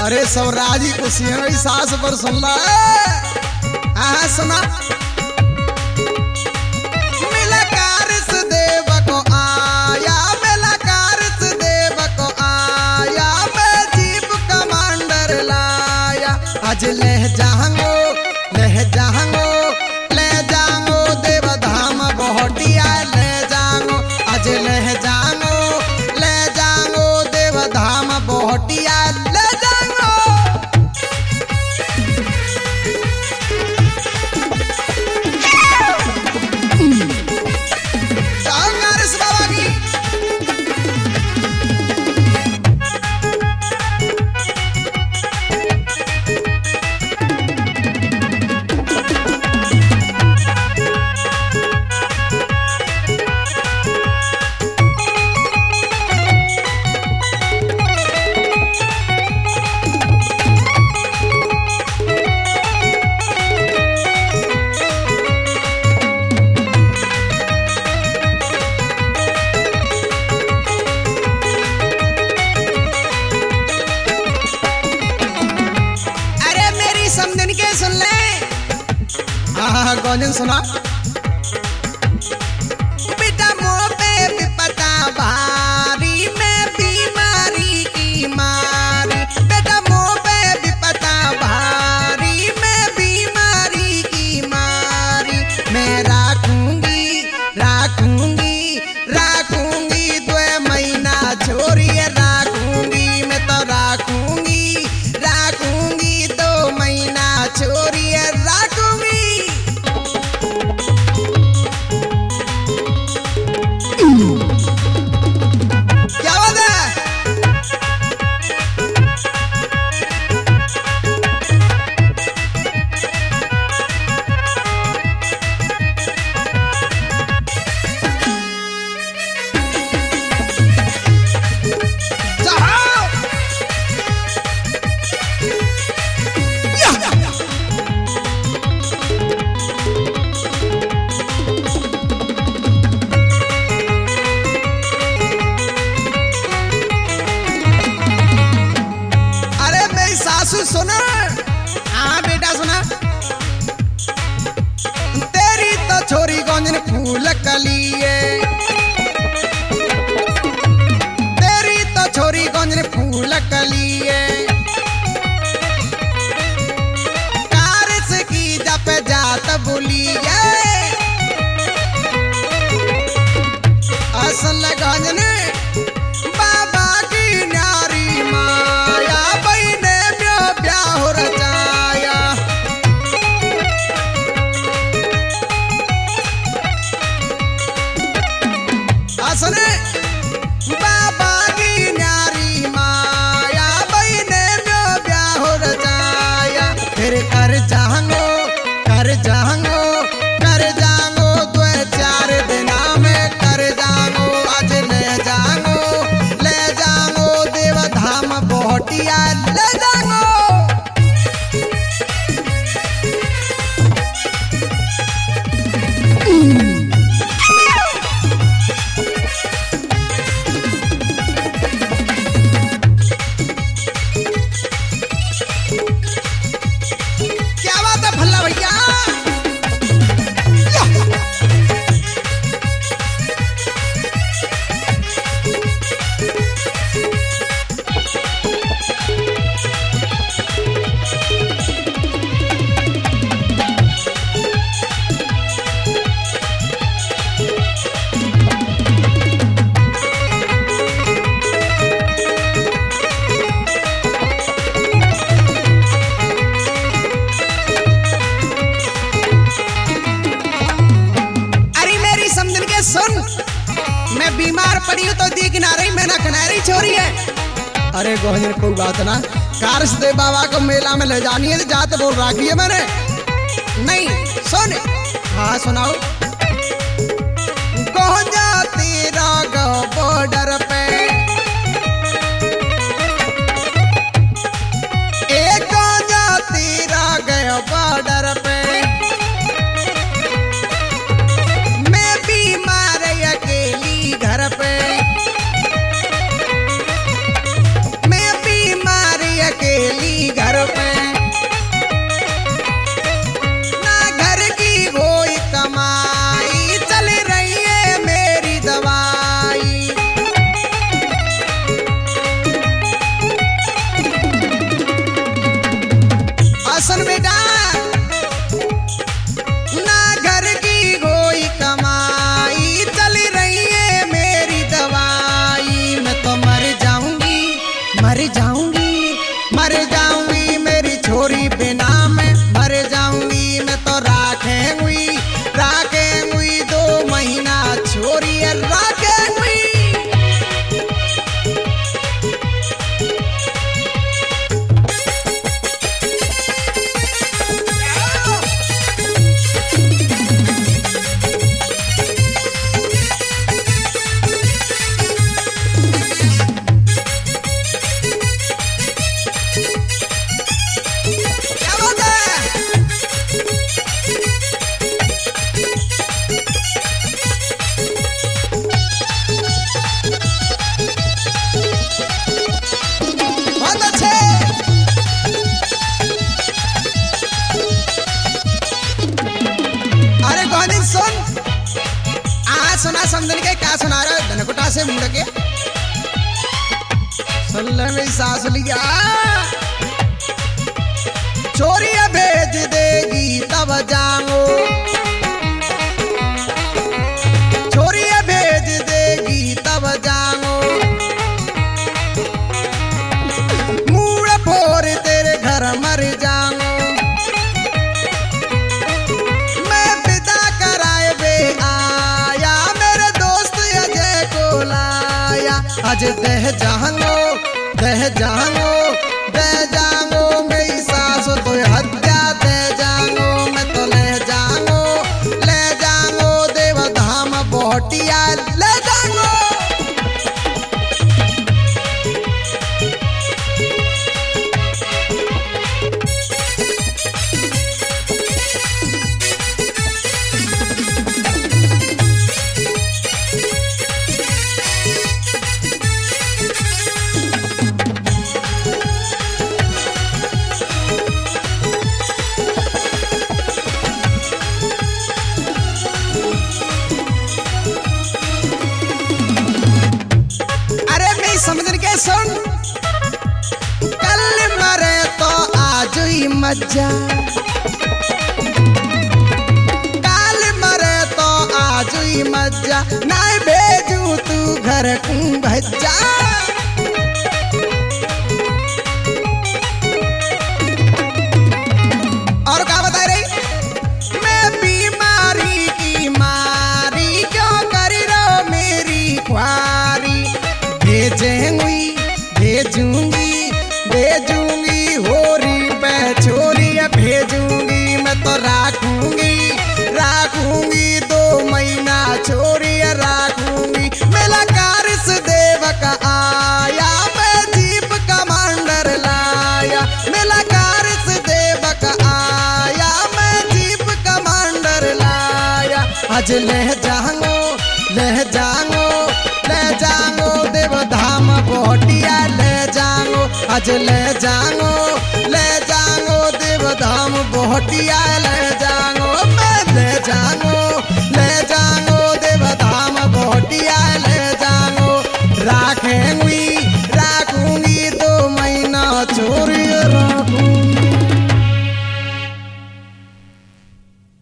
अरे सवराजी को सिंहई सास पर सुनला हाँ सुना मिला कारस देव को आया मिला कारस देव को आया मैं जीप कमांडर लाया आज ले जाऊंगो देव धाम बहुटिया ले जाऊंगो आज ले जाऊंगो देव धाम बहुटिया ले जाऊंगो कांग्रेस बाबा की सुन ले हाँ गौजन सुना बेटा मुँह पे विपता भारी मैं बीमारी की मारी बेटा मुँह पे विपता भारी मैं बीमारी की मारी मैं राखूंगी 2 महीना छोरी राखूंगी मैं तो राखूंगी 2 महीना छोरी राखूंगी क्या बात है सुना हाँ बेटा सुना तेरी तो छोरी गंजन फूल कलिए तेरी तो छोरी गंजन फूल कलिए कारस की जप जात बोलिए असल गंजन बाबा की नारी माया बहने ब्याह रचाया असने बाबा की न्यारी माया बहने ब्याह रचाया फिर कर जाऊंगो 2-4 दिना में कर जाऊंगो आज ले जाऊंगो देव धाम बहुटिया ले जाऊंगो क्या बात है भल्ला भैया सुन मैं बीमार पड़ी हूँ तो दी किनारे में ना किनारी छोरी है अरे गोहन कोई बात ना कार से बाबा को मेला में ले जानी है जाते बोल रखी है मैंने नहीं सुन हाँ सुनाओ गोहजा तेरा बॉर्डर पे एक गोहजा तेरा गया बॉर्डर पे घर पे मैं बीमार अकेली से मुड़ के सल्ले में सांस लिया। छोरिया भेज देगी तब जाऊं, छोरिया भेज देगी तब जाऊं, मुड़ फोड़ तेरे घर मर जाऊं। मैं पिता कराए बे आया, मेरे दोस्त अजय को लाया। आज दह जाऊंगो दह जाऊंगो दह जाऊंगो, मेरी सास तो हत्या दे जाऊंगो। मैं तो ले जाऊंगो देव धाम बोटिया ले जाऊंगो। समझन के सुन, कल मरे तो आज ही मज्जा, कल मरे तो आज ही मज्जा, ना भेजू तू घर को भज्जा। और क्या बता रही, मैं बीमारी की मारी क्यों कर रो मेरी ख्वारी। भेजूंगी होरी पे छोरी भेजूंगी। मैं तो राखूंगी 2 महीना छोरी राखूंगी। मेला कारिस देव का आया, मैं जीप कमांडर लाया। मेला कारिस देव का आया, मैं जीप कमांडर लाया। आज ले जाऊंगो देव धाम बोटिया ले जाऊंगो। आज ले जाऊंगो देव धाम बोटिया ले जाऊंगो। मैं ले जाऊंगो देव धाम बोटिया ले जाऊंगो। राखेंगे